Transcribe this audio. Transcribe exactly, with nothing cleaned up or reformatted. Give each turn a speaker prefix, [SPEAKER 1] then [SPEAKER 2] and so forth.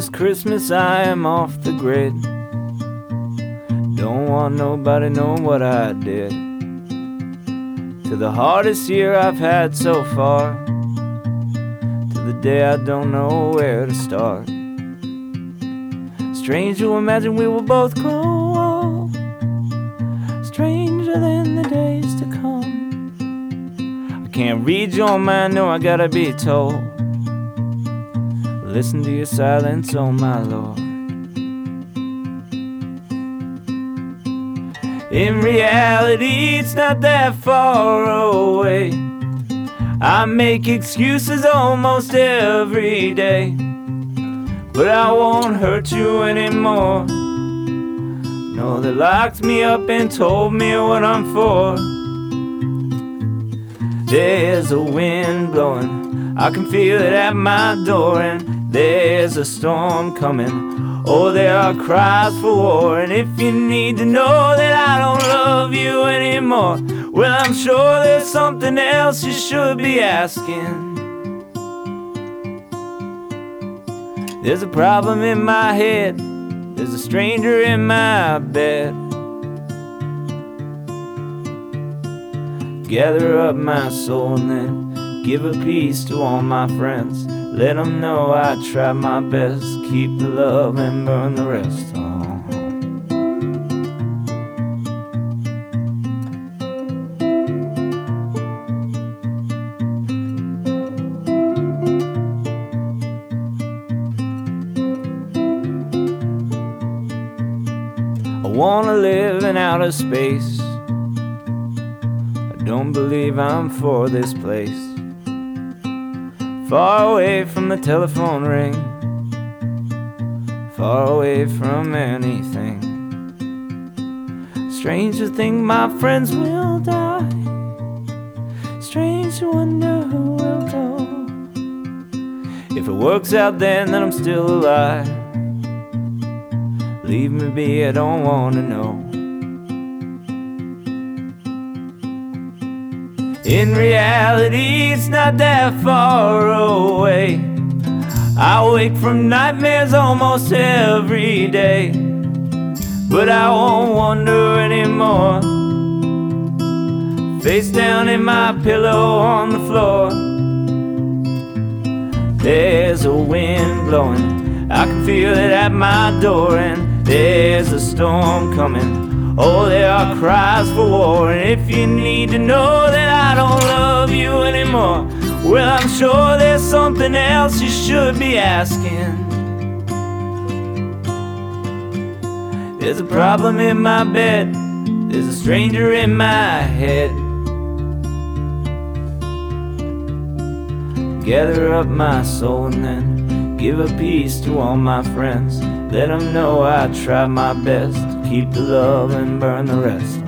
[SPEAKER 1] this Christmas I am off the grid. Don't want nobody knowing what I did. To the hardest year I've had so far, to the day I don't know where to start. Strange to imagine we will both grow old, stranger than the days to come. I can't read your mind, no, I gotta be told. Listen to your silence, oh my Lord. In reality, it's not that far away. I make excuses almost every day, but I won't hurt you anymore. No, they locked me up and told me what I'm for. There's a wind blowing, I can feel it at my door, and there's a storm coming. Oh, there are cries for war. And if you need to know that I don't love you anymore, well, I'm sure there's something else you should be asking. There's a problem in my head, there's a stranger in my bed. Gather up my soul and then give a piece to all my friends. Let them know I tried my best. Keep the love and burn the rest. Oh. I wanna live in outer space. I don't believe I'm for this place. Far away from the telephone ring, far away from anything. Strange to think my friends will die, strange to wonder who will go. If it works out then, then I'm still alive. Leave me be, I don't want to know. In reality, it's not that far away. I wake from nightmares almost every day, but I won't wonder anymore. Face down in my pillow on the floor. There's a wind blowing, I can feel it at my door, and there's a storm coming. Oh, there are cries for war. And if you need to know that I don't love you anymore, well, I'm sure there's something else you should be asking. There's a problem in my bed, there's a stranger in my head. Gather up my soul and then give a piece to all my friends. Let them know I tried my best. Keep the love and burn the rest.